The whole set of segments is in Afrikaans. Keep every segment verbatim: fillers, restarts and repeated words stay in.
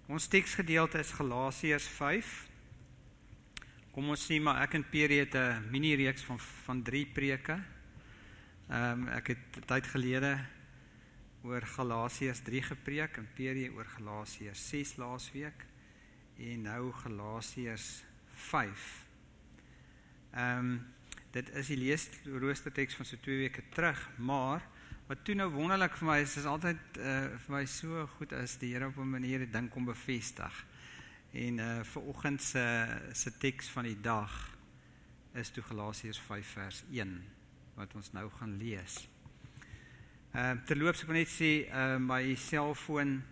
Ons teksgedeelte is Galasiërs vyf. Kom ons sê maar, ek en Peri het 'n mini-reeks van, van drie preke. Um, ek het 'n tyd gelede oor Galasiërs drie gepreek, en Peri oor Galasiërs ses laasweek, en nou Galasiërs vyf. Um, dit is die leesroosterteks van so twee weke terug, maar wat toe nou wonderlik vir my is, is altyd uh, vir my so goed as die Here op 'n manier die ding kom bevestig. En uh, vanoggend se se teks van die dag is toe Galasiërs vyf vers een, wat ons nou gaan lees. Uh, terloops, ek wil net sê, uh, my selfoon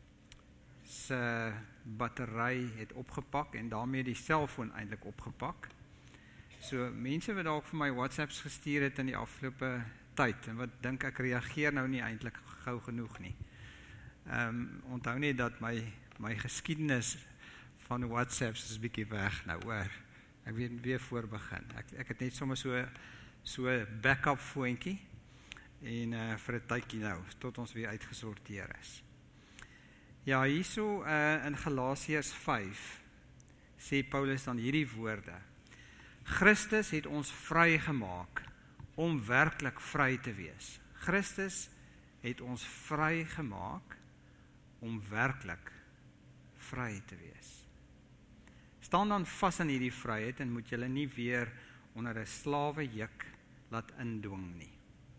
se battery het opgepak, en daarmee die selfoon eintlik opgepak. So, mense wat dalk vir my WhatsApps gestuur het in die afgelope tyd, en wat dink ek reageer nou nie eintlik gou genoeg nie. Um, onthou net dat my, my geskiedenis van WhatsApps is 'n bietjie weg nou, hoor. Ek weet weer voor begin. Ek, ek het net sommer so so backup foontjie, en uh, vir 'n tydjie nou, tot ons weer uitgesorteer is. Ja, hierso uh, in Galasiërs vyf sê Paulus dan hierdie woorde: Christus het ons vrygemaak om werklik vry te wees. Christus het ons vrygemaak om werklik vry te wees. Staan dan vas in hierdie vryheid en moet julle nie weer onder 'n slawe juk laat indwing nie.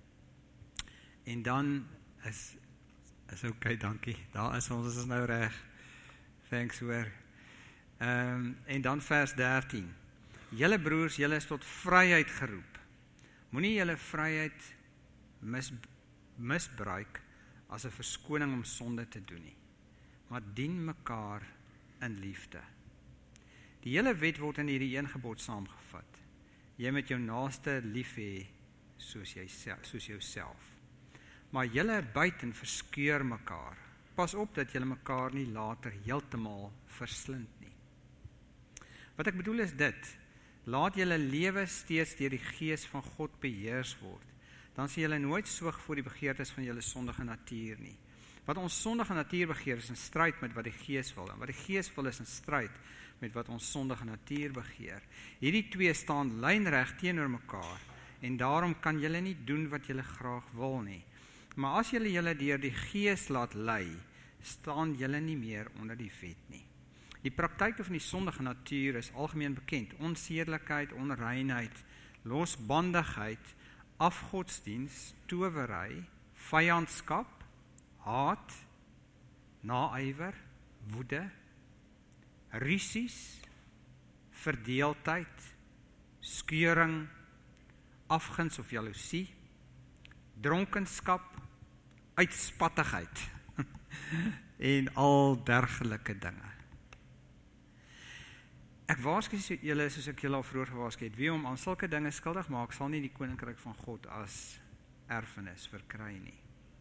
En dan is is oké, okay, dankie. Daar is ons, is nou reg. Thanks hoor. Um, en dan vers dertien. Julle broers, julle is tot vryheid geroep. Moenie julle vryheid mis, misbruik as 'n verskoning om sonde te doen nie, maar dien mekaar in liefde. Die hele wet word in hierdie een gebod saamgevat. Jy moet jou naaste lief hê soos jy soos jouself. Maar julle byt en verskeur mekaar. Pas op dat julle mekaar nie later heeltemal verslind nie. Wat ek bedoel is dit: laat julle lewe steeds deur die Gees van God beheers word. Dan sal julle nooit soeg voor die begeertes van julle sondige natuur nie. Wat ons sondige natuur begeer is in stryd met wat die Gees wil, en wat die Gees wil is in stryd met wat ons sondige natuur begeer. Hierdie twee staan lynreg teenoor mekaar, en daarom kan julle nie doen wat julle graag wil nie. Maar as julle julle deur die Gees laat lei, staan julle nie meer onder die wet nie. Die praktyke van die sondige natuur is algemeen bekend: onsedelikheid, onreinheid, losbandigheid, afgodsdiens, towery, vyandskap, haat, naaiwer, woede, rusies, verdeeldheid, skeuring, afguns of jaloesie, dronkenskap, uitspattigheid en al dergelike dinge. Ek waarsku julle, soos ek julle al vroeër gewaarsku het, wie om aan sulke dinge skuldig maak, sal nie die koninkryk van God as erfenis verkry nie.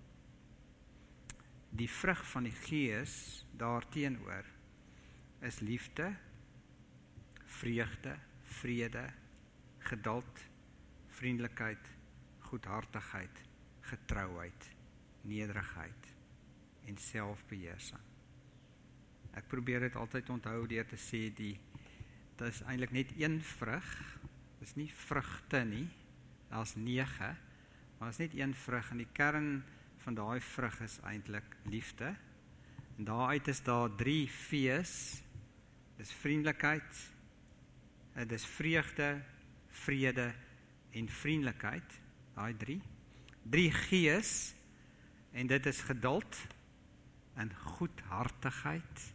Die vrug van die Gees daarteenoor is liefde, vreugde, vrede, geduld, vriendelikheid, goedhartigheid, getrouheid, nederigheid en selfbeheersing. Ek probeer dit altyd onthou deur te sê, die dit is eintlik net een vrug, dit is nie vrugte nie, daar's nege, maar is net een vrug, en die kern van daai vrug is eintlik liefde, en daaruit is daar drie V's, dis vriendelikheid, dit is vreugde, vrede en vriendelikheid, daai drie, drie G's, en dit is geduld, en goedhartigheid,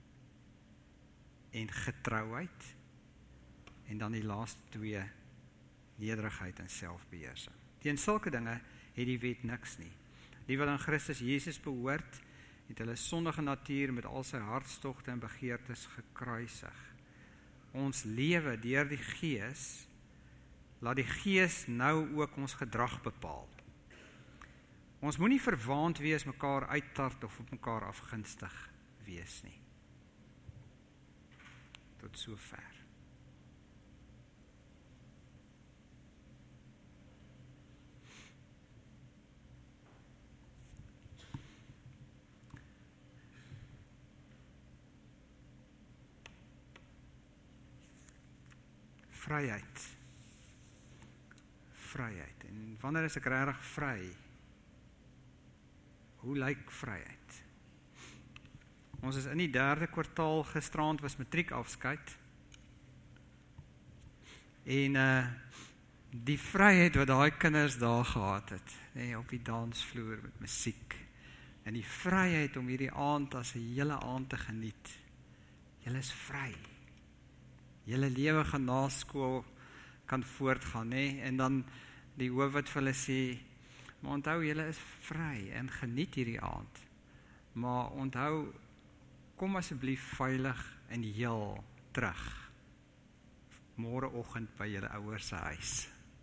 en getrouheid, en dan die laaste twee, nederigheid en selfbeheersing. Teen sulke dinge het die wet niks nie. Die wat aan Christus Jesus behoort, het hulle sondige natuur met al sy hartstogte en begeertes gekruisig. Ons lewe deur die Gees, laat die Gees nou ook ons gedrag bepaal. Ons moenie verwaand wees, mekaar uittart of op mekaar afgunstig wees nie. Tot sover. Vryheid. Vryheid. En wanneer is ek regtig vry? Hoe lyk vryheid? Ons is in die derde kwartaal gisterand was matriek afskeid. En uh, die vryheid wat daai kinders daar gehad het, nee, op die dansvloer met musiek, en die vryheid om hierdie aand as 'n hele aand te geniet. Julle is vry. Julle lewe gaan na skool kan voortgaan, nee, en dan die hoof wat vir hulle sê, maar onthou, julle is vry en geniet hierdie aand. Maar onthou, kom asseblief veilig en heel terug. Môreoggend by julle ouers se huis.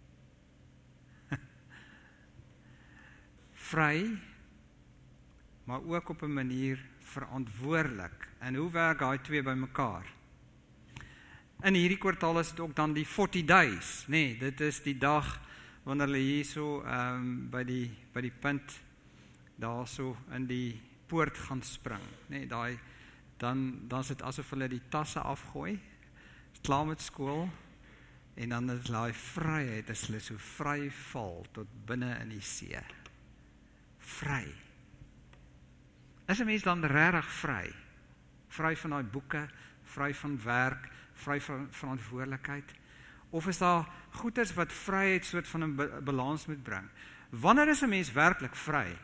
Vry, maar ook op 'n manier verantwoordelik. En hoe werk daai twee by mekaar? In hierdie kwartaal is dit ook dan die forty days, nee, dit is die dag wanneer hulle hierso um, by die by die punt daarso in die poort gaan spring, nee, daai dan dan is dit asof hulle die tasse afgooi, klaar met skool, en dan is daai vryheid, as hulle so vry val tot binne in die see. Vry. Is 'n mens dan regtig vry? Vry van daai boeke, vry van werk, vry van verantwoordelikheid? Of is daar goeders wat vryheid soort van 'n balans moet bring? Wanneer is 'n mens werklik vry?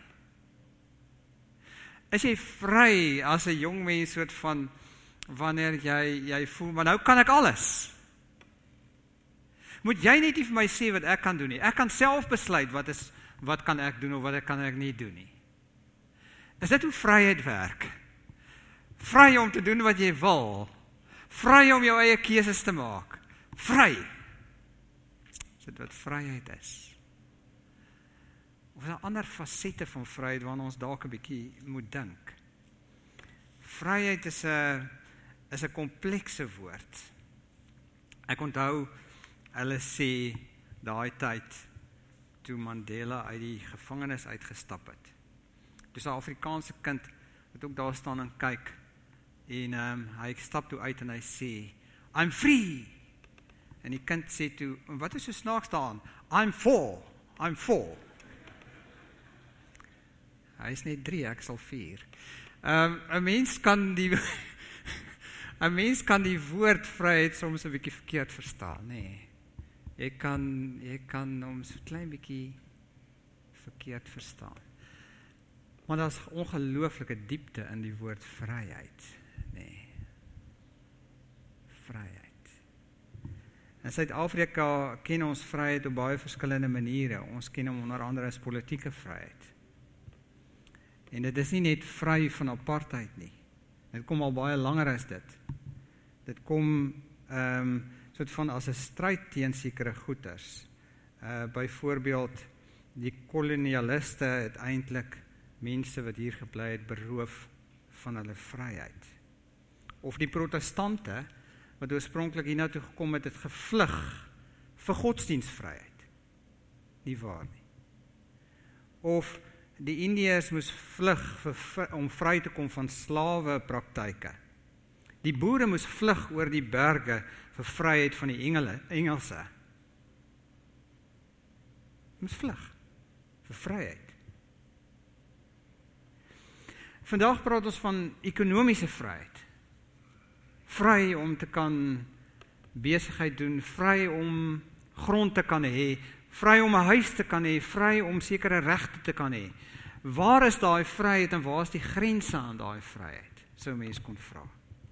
Is jy vry as 'n jong mens soort van, wanneer jy, jy voel, maar nou kan ek alles? Moet jy net nie vir my sê wat ek kan doen nie. Ek kan self besluit wat is, wat kan ek doen of wat kan ek nie doen nie. Is dit hoe vryheid werk? Vry om te doen wat jy wil. Vry om jou eie keuses te maak. Vry. Is dit wat vryheid is? Of is daar ander fasette van vryheid waarna ons dalk 'n bietjie moet dink? Vryheid is 'n is 'n komplekse woord. Ek onthou hulle sê daai tyd toe Mandela uit die gevangenis uitgestap het. Dus 'n Afrikaanse kind wat ook daar staan en kyk, en um, hy stap toe uit en hy sê, I'm free. En die kind sê toe, wat is so snaaks daaraan? I'm four, I'm four. Hy is net drie, ek sal vier. Um, 'n mens kan die 'n mens kan die woord vryheid soms 'n bietjie verkeerd verstaan, nee. Jy kan jy kan hom so klein bietjie verkeerd verstaan. Maar daar's ongelooflike diepte in die woord vryheid, nee. Vryheid. In Suid-Afrika ken ons vryheid op baie verskillende maniere. Ons ken hom onder andere as politieke vryheid. En dit is nie net vry van apartheid nie. Dit kom al baie langer as dit. Dit kom um, soort van as 'n stryd teen sekere goeders. Uh, byvoorbeeld, die kolonialiste het eintlik mense wat hier gebly het beroof van hulle vryheid. Of die protestante, wat oorspronklik hier na toe gekom het, het gevlug vir godsdienstvryheid. Nie waar nie. Of die Indiërs moes vlug vir, om vry te kom van slawe praktyke. Die boere moes vlug oor die berge vir vryheid van die Engele, Engelse. Moes vlug vir vryheid. Vandag praat ons van ekonomiese vryheid. Vry om te kan besigheid doen, vry om grond te kan hê, vry om 'n huis te kan hê, vry om sekere regte te kan hê. Waar is daai vryheid en waar is die grense aan daai vryheid? Sou mens kon vra.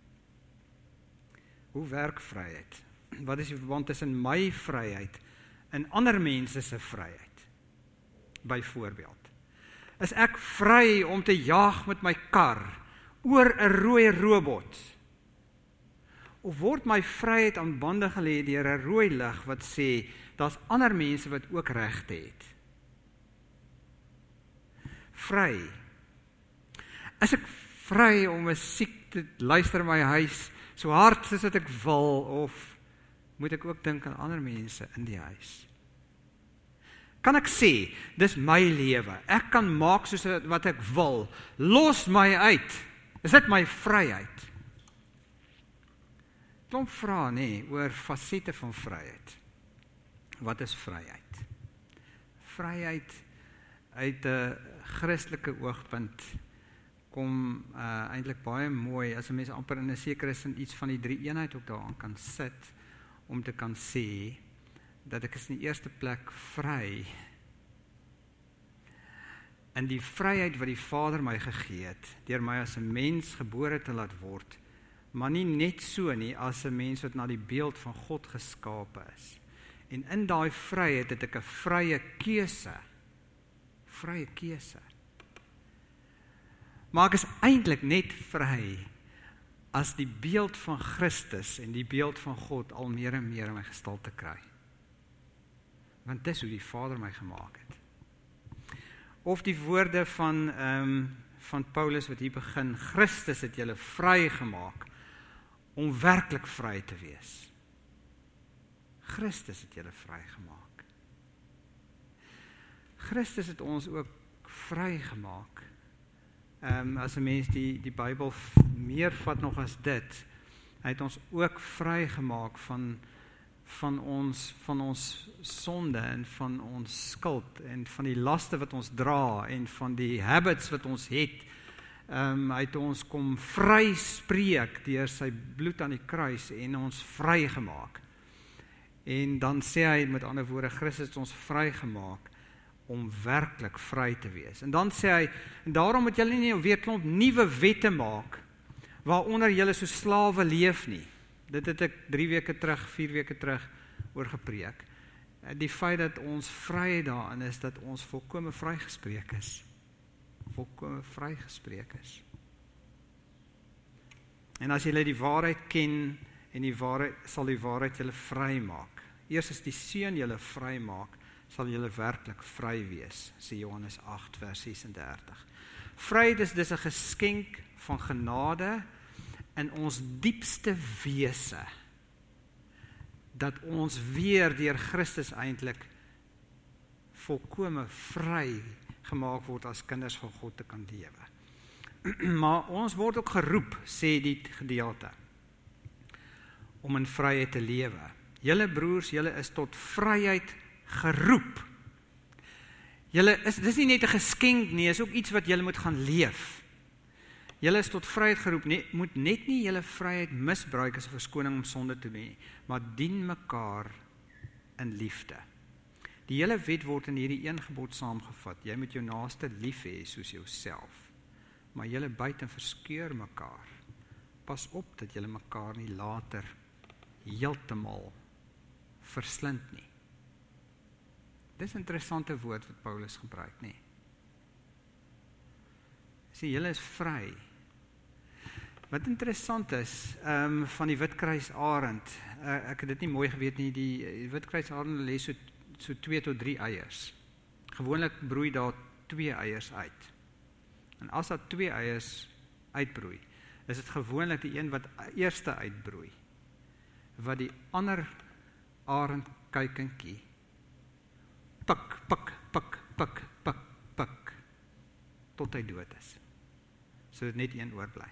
Hoe werk vryheid? Wat is die verband tussen my vryheid en ander mense se vryheid? Byvoorbeeld, is ek vry om te jaag met my kar oor 'n rooi robot? Of word my vryheid aan bande gelê deur 'n rooi lig wat sê, daar's ander mense wat ook regte het? Vry. Is ek vry om musiek te luister in my huis, so hard soos wat ek wil, of moet ek ook dink aan ander mense in die huis? Kan ek sê, dis my lewe, ek kan maak soos wat ek wil, los my uit, is dit my vryheid? klomp vrae nê, oor fasette van vryheid. Wat is vryheid? Vryheid uit 'n Christelike oogpunt kom uh, eintlik baie mooi, as 'n mens amper in 'n sekere sin iets van die drie eenheid ook daaraan kan sit, om te kan sê, dat ek is in die eerste plek vry, in die vryheid wat die Vader my gegee het, deur my as 'n mens gebore te laat word, maar nie net so nie, as 'n mens wat na die beeld van God geskape is. En in daai vryheid het ek 'n vrye keuse, vrye keuse. Maar ek is eintlik net vry, as die beeld van Christus en die beeld van God al meer en meer in my gestalte kry. Want dis hoe die Vader my gemaak het. Of die woorde van, um, van Paulus wat hier begin, Christus het julle vry gemaak, om werklik vry te wees. Christus het julle vry gemaak. Christus het ons ook vry gemaak. Um, as 'n mens die, die Bybel meer vat nog as dit, hy het ons ook vry gemaak van, van, ons, van ons sonde en van ons skuld en van die laste wat ons dra en van die habits wat ons het. Um, hy het ons kom vry spreek deur sy bloed aan die kruis en ons vry gemaak. En dan sê hy met ander woorde, Christus het ons vry gemaak om werklik vry te wees. En dan sê hy, en daarom moet julle nie weer klomp nuwe wette maak, waaronder julle so slawe leef nie. Dit het ek drie weke terug, vier weke terug oor gepreek. Die feit dat ons vry daarin is, dat ons volkome vrygespreek is. Volkome vrygespreek is. En as julle die waarheid ken, en die waarheid, sal die waarheid julle vry maak. Eers as die Seun julle vry maak, sal julle werklik vry wees, sê Johannes agt vers ses en dertig. Vryheid is dis 'n geskenk van genade in ons diepste wese, dat ons weer deur Christus eintlik volkome vry gemaak word as kinders van God te kan lewe. Maar ons word ook geroep, sê die gedeelte, om in vryheid te lewe. Julle broers, julle is tot vryheid geroep. Julle is, dis nie net 'n geskenk nie, is ook iets wat julle moet gaan leef. Julle is tot vryheid geroep, nie, moet net nie julle vryheid misbruik as 'n verskoning om sonde te doen nie, maar dien mekaar in liefde. Die hele wet word in hierdie een gebod saamgevat, jy moet jou naaste lief hê soos jouself, maar julle byt en verskeur mekaar. Pas op dat julle mekaar nie later heeltemal verslind nie. Dis 'n interessante woord wat Paulus gebruik, nie? Sê, julle is vry. Wat interessant is, um, van die Witkruisarend, uh, ek het dit nie mooi geweet nie, die Witkruisarend lê so, so twee tot drie eiers. Gewoonlik broei daar twee eiers uit. En as daar twee eiers uitbroei, is dit gewoonlik die een wat eerste uitbroei, wat die ander arendkuikentjie pik, pik, pik, pik, pik, pik, tot hy dood is. So dit net een oorbly.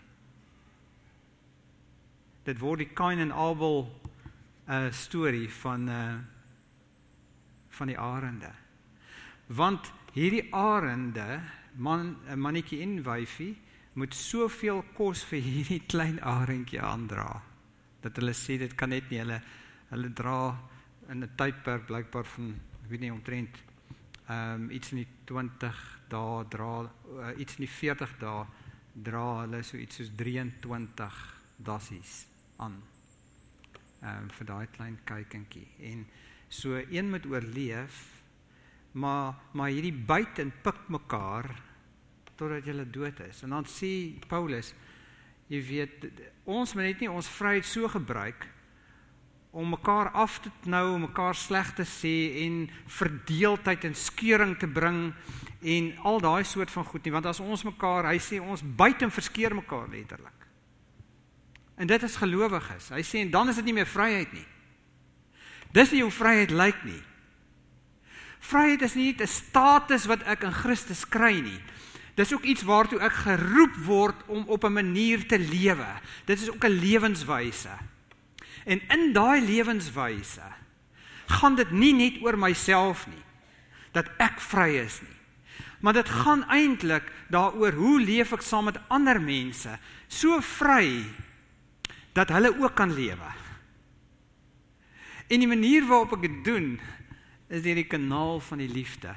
Dit word die Kain en Abel uh, storie van, uh, van die arende. Want hierdie arende, man, mannetjie en wyfie, moet soveel kos vir hierdie klein arendjie aandra, dat hulle sê, dit kan net nie, hulle, hulle dra in 'n tydperk blykbaar van, ek weet nie, omtrent, um, iets in die twintig dae, dra, uh, iets in die veertig dae, dra hulle so iets soos drieëntwintig dassies aan, um, vir daai klein kuikentjie. En so een moet oorleef, maar, maar hierdie byt en pik mekaar, totdat julle dood is. En dan sê Paulus, jy weet, ons moet net nie ons vryheid so gebruik, om mekaar af te knou, om mekaar sleg te sê, en verdeeldheid en skeuring te bring, en al daai soort van goed nie, want as ons mekaar, hy sê, ons byt en verskeer mekaar letterlik. En dit is gelowiges. Hy sê, en dan is dit nie meer vryheid nie. Dis nie hoe vryheid lyk nie. Vryheid is nie 'n status wat ek in Christus kry nie. Dis ook iets waartoe ek geroep word om op 'n manier te lewe. Dit is ook 'n lewenswyse. En in daai lewenswyse gaan dit nie net oor myself nie, dat ek vry is nie. Maar dit gaan eintlik daaroor hoe leef ek saam met ander mense, so vry dat hulle ook kan lewe. En die manier waarop ek dit doen, is deur die kanaal van die liefde.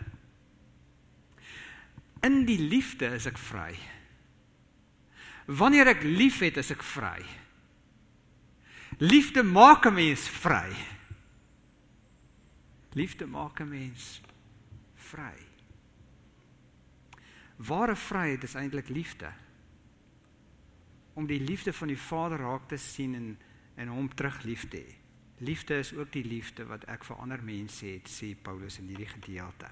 In die liefde is ek vry. Wanneer ek lief het, is ek vry. Liefde maak 'n mens vry. Liefde maak 'n mens vry. Ware vryheid is eintlik liefde. Om die liefde van die Vader raak te sien en, en hom terug lief te hê. Liefde is ook die liefde wat ek vir ander mense het, sê Paulus in hierdie gedeelte.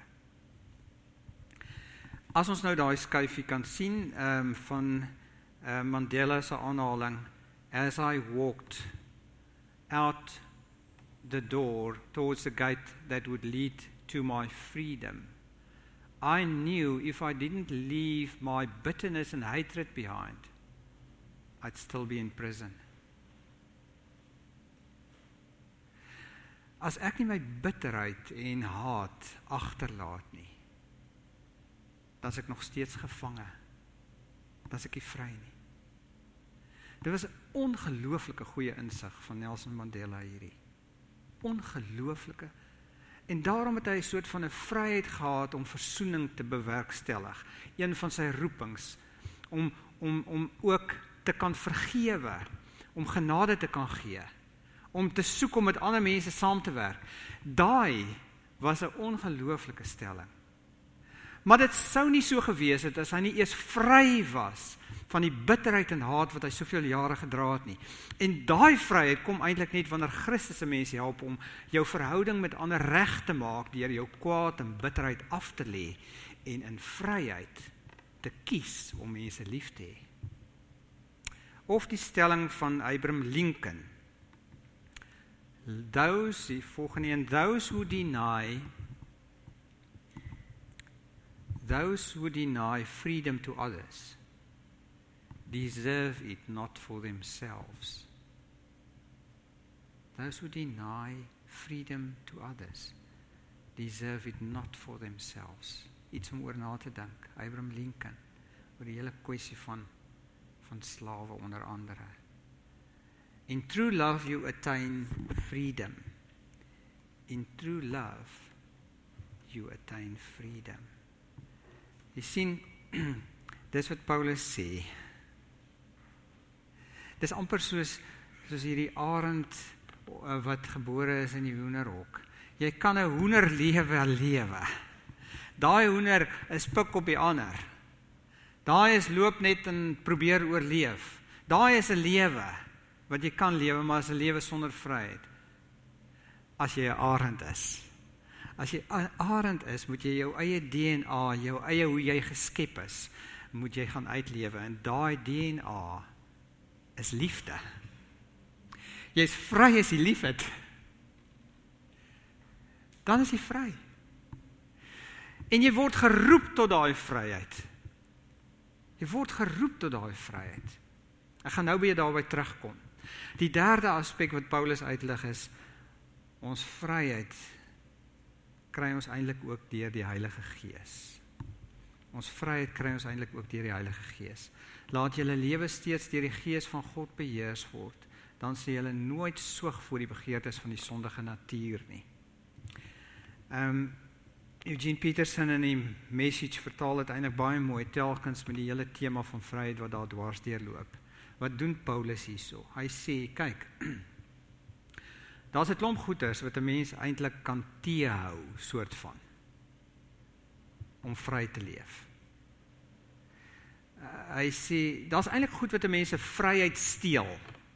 As ons nou daai skyfie kan sien, um, van uh, Mandela se aanhaling, as I walked out the door towards the gate that would lead to my freedom, I knew if I didn't leave my bitterness and hatred behind, I'd still be in prison. As ek nie my bitterheid en haat agterlaat nie, dan is ek nog steeds gevange. Dan is ek nie vry nie. Dit was 'n ongelooflike goeie insig van Nelson Mandela hierdie. Ongelooflike. En daarom het hy 'n soort van 'n vryheid gehad om versoening te bewerkstellig. Een van sy roepings om om om ook te kan vergewe, om genade te kan gee, om te soek om met ander mense saam te werk. Daai was 'n ongelooflike stelling. Maar dit sou nie so gewees het as hy nie eers vry was van die bitterheid en haat wat hy soveel jare gedra het nie. En daai vryheid kom eintlik net wanneer Christus 'n mens help om jou verhouding met ander reg te maak deur jou kwaad en bitterheid af te lê en in vryheid te kies om mense lief te hê. Of die stelling van Abraham Lincoln. Those, die volgende een, those who deny Those who deny freedom to others deserve it not for themselves. Those who deny freedom to others deserve it not for themselves. Iets om oor na te dink. Abraham Lincoln, oor die hele kwessie van, van slawe onder andere. In true love you attain freedom. In true love you attain freedom. Jy sien, dis wat Paulus sê. Dis amper soos, soos hierdie arend wat gebore is in die hoenderhok. Jy kan 'n hoenderlewe lewe. Daai hoender is pik op die ander. Daai is loop net en probeer oorleef. Daai is 'n lewe wat jy kan lewe, maar is 'n lewe sonder vryheid. As jy 'n arend is. As jy 'n arend is, moet jy jou eie D N A, jou eie hoe jy geskep is, moet jy gaan uitlewe. En daai D N A is liefde. Jy is vry as jy lief het. Dan is jy vry. En jy word geroep tot daai vryheid. Jy word geroep tot daai vryheid. Ek gaan nou weer daarby terugkom. Die derde aspek wat Paulus uitlig is, ons vryheid kry ons eintlik ook deur die Heilige Gees. Ons vryheid kry ons eintlik ook deur die Heilige Gees. Laat julle lewe steeds deur die Gees van God beheers word, dan sal julle nooit soeg voor die begeertes van die sondige natuur nie. Um, Eugene Peterson in die Message vertaal het eintlik baie mooi, telkens met die hele tema van vryheid wat daar dwars deurloop. Wat doen Paulus hierso? Hy sê, kyk, daar's 'n klomp goeders wat 'n mens eintlik kan teehou, soort van, om vry te leef. Uh, hy sê, daar's eintlik goed wat 'n mens se vryheid steel.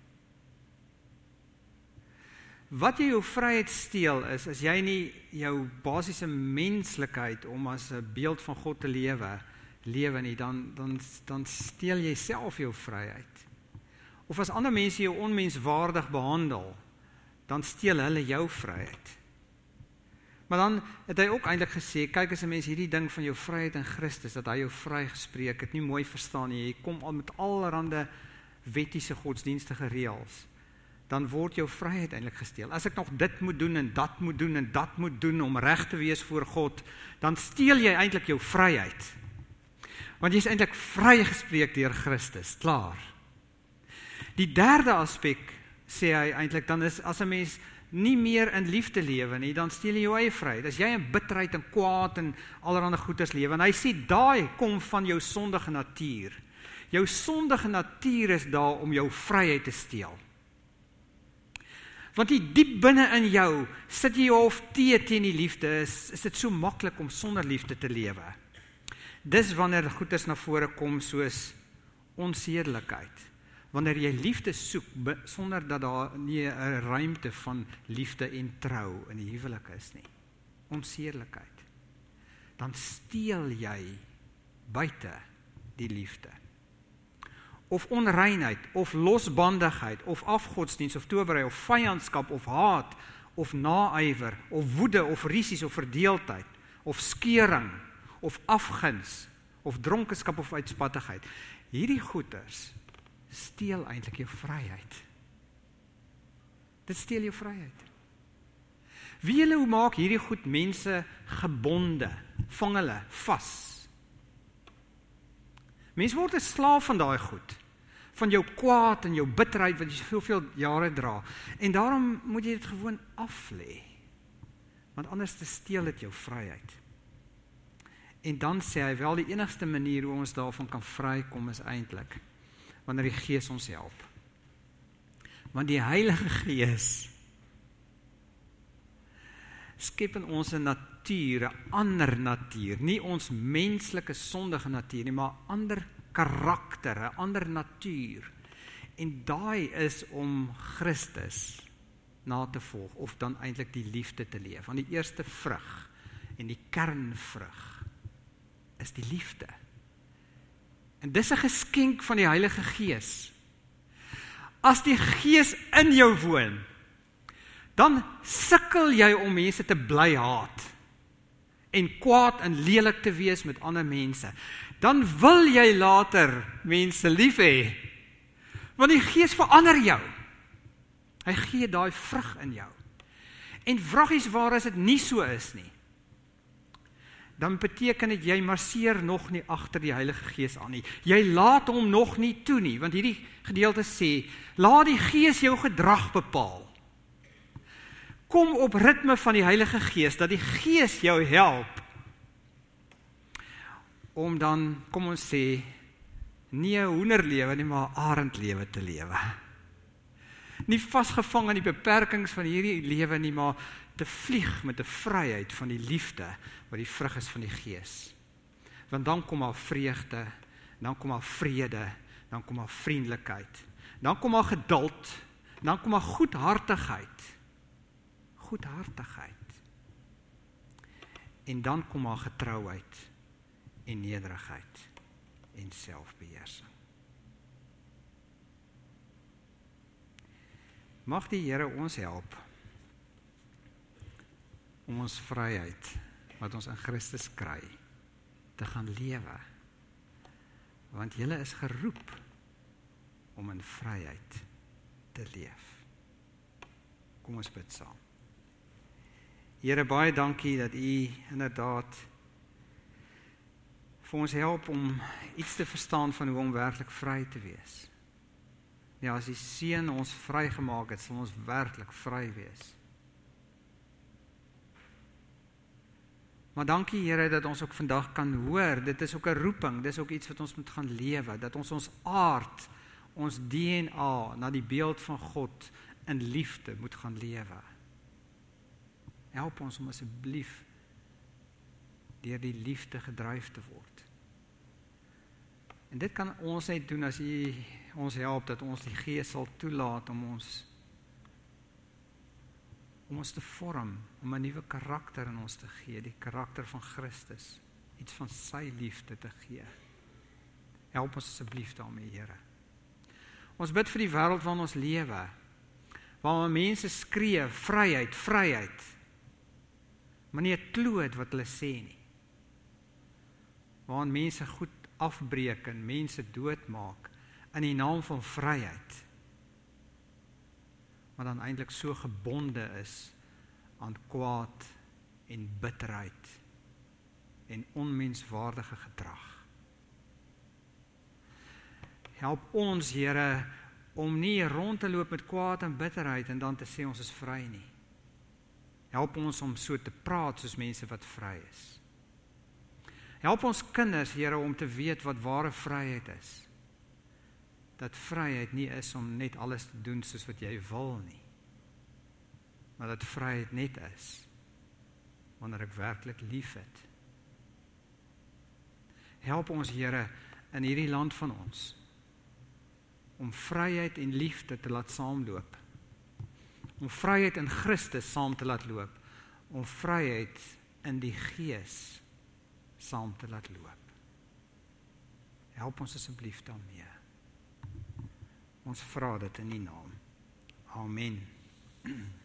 Wat jy jou vryheid steel is, as jy nie jou basiese menslikheid om as 'n beeld van God te lewe, lewe nie, dan, dan, dan steel jy self jou vryheid. Of as ander mense jou onmenswaardig behandel, dan steel hulle jou vryheid. Maar dan het hy ook eintlik gesê, kyk as 'n mens hierdie ding van jou vryheid in Christus, dat hy jou vry gespreek het, nie mooi verstaan nie, jy kom al met allerhande wettiese godsdienstige reëls, dan word jou vryheid eintlik gesteel. As ek nog dit moet doen en dat moet doen en dat moet doen om reg te wees voor God, dan steel jy eintlik jou vryheid. Want jy is eintlik vrygespreek deur Christus, klaar. Die derde aspek, sê hy eintlik, dan is as 'n mens nie meer in liefde lewe nie, dan steel jy jou eie vryheid. As jy in bitterheid en kwaad en allerlei goeders lewe, en hy sê, daai kom van jou sondige natuur. Jou sondige natuur is daar om jou vryheid te steel. Want die diep binne in jou, sit jy jou of tee teen die liefde, is, is dit so maklik om sonder liefde te lewe. Dis wanneer goeders na vore kom soos onsedelikheid. Wanneer jy liefde soek, sonder dat daar nie 'n ruimte van liefde en trou in die huwelik is nie. Onsedelikheid. Dan steel jy buite die liefde. Of onreinheid, of losbandigheid, of afgodsdienst, of towerry, of vyandskap, of haat, of naaiwer, of woede, of risies, of verdeeldheid, of skeuring, of afguns, of dronkenskap, of uitspattigheid. Hierdie goeders steel eintlik jou vryheid. Dit steel jou vryheid. Wie julle hoe maak hierdie goed mense gebonde, vang hulle vas. Mense word 'n slaaf van daai goed, van jou kwaad en jou bitterheid wat jy soveel jare dra. En daarom moet jy dit gewoon aflê. Want anders te steel dit jou vryheid. En dan sê hy wel, die enigste manier hoe ons daarvan kan vrykom is eintlik wanneer die Gees ons help. Want die Heilige Gees skep in ons 'n natuur, 'n ander natuur, nie ons menslike sondige natuur nie, maar 'n ander karakter, 'n ander natuur. En daai is om Christus na te volg, of dan eintlik die liefde te leef. Want die eerste vrug en die kernvrug is die liefde. En dis 'n geskenk van die Heilige Gees. As die Gees in jou woon, dan sukkel jy om mense te bly haat, en kwaad en lelik te wees met ander mense. Dan wil jy later mense lief hê, want die Gees verander jou. Hy gee daai vrug in jou. En vraggies waar as dit nie so is nie, dan beteken dit jy marseer nog nie agter die Heilige Gees aan nie. Jy laat hom nog nie toe nie, want hierdie gedeelte sê, laat die Gees jou gedrag bepaal. Kom op ritme van die Heilige Gees, dat die Gees jou help, om dan, kom ons sê, nie 'n hoenderlewe nie, maar 'n arendlewe te lewe. Nie vasgevang in die beperkings van hierdie lewe nie, maar te vlieg met 'n vryheid van die liefde, wat die vrug is van die Gees. Want dan kom daar vreugde, dan kom daar vrede, dan kom daar vriendelikheid, dan kom daar geduld, dan kom daar goedhartigheid, goedhartigheid, en dan kom daar getrouheid, en nederigheid, en selfbeheersing. Mag die Here ons help, om ons vryheid, wat ons in Christus kry, te gaan lewe. Want julle is geroep, om in vryheid te leef. Kom ons bid saam. Here, baie dankie dat U inderdaad vir ons help om iets te verstaan van hoe om werklik vry te wees. Ja, as die Seun ons vrygemaak het, sal ons werklik vry wees. Maar dankie Here dat ons ook vandag kan hoor, dit is ook 'n roeping, dit is ook iets wat ons moet gaan lewe, dat ons ons aard, ons D N A, na die beeld van God in liefde moet gaan lewe. Help ons om asseblief deur die liefde gedryf te word. En dit kan ons net doen as U ons help, dat ons die Gees sal toelaat om ons om ons te vorm, om 'n nuwe karakter in ons te gee, die karakter van Christus, iets van sy liefde te gee. Help ons asseblief daarmee, Here. Ons bid vir die wêreld waarin ons lewe, waar mense skree, vryheid, vryheid, maar nie 'n klou het wat hulle sê nie. Waarin mense goed afbreek en mense doodmaak in die naam van vryheid. maar dan eintlik so gebonde is aan kwaad en bitterheid en onmenswaardige gedrag. Help ons, Here, om nie rond te loop met kwaad en bitterheid en dan te sê ons is vry nie. Help ons om so te praat soos mense wat vry is. Help ons kinders, Here, om te weet wat ware vryheid is. Dat vryheid nie is om net alles te doen soos wat jy wil nie, maar dat vryheid net is wanneer ek werklik lief het. Help ons, Here, in hierdie land van ons, om vryheid en liefde te laat saamloop, om vryheid in Christus saam te laat loop, om vryheid in die Gees saam te laat loop. Help ons asseblief daarmee. Ons vra dit in die naam. Amen.